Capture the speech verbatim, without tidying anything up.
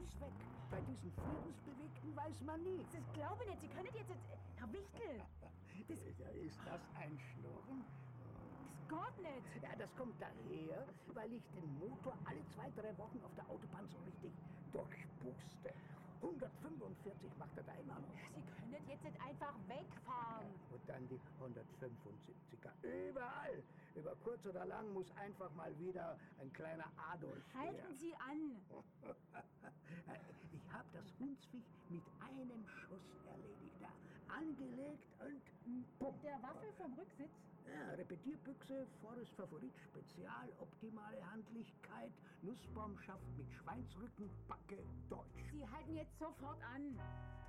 muss weg. Bei diesen Friedensbewegten weiß man nie. Das glaube ich nicht. Sie können jetzt... Herr Wichtel! Das, ist das ein Schnurren? Das geht nicht. Ja, das kommt daher, weil ich den Motor alle zwei, drei Wochen auf der Autobahn so richtig durchpuste. hundertfünfundvierzig macht er da immer noch. Sie können jetzt nicht einfach wegfahren. Und dann die hundertfünfundsiebziger. Überall. Über kurz oder lang muss einfach mal wieder ein kleiner Adolf her. Halten Sie an. Ich habe das Hundsviech mit einem Schuss erledigt. Ja, angelegt und bumm. Der Waffel vom Rücksitz? Ja, Repetierbüchse, Forest Favorit Spezial, optimale Handlichkeit, Nussbaumschaft mit Schweinsrücken, Backe, Deutsch. Sie halten jetzt sofort an.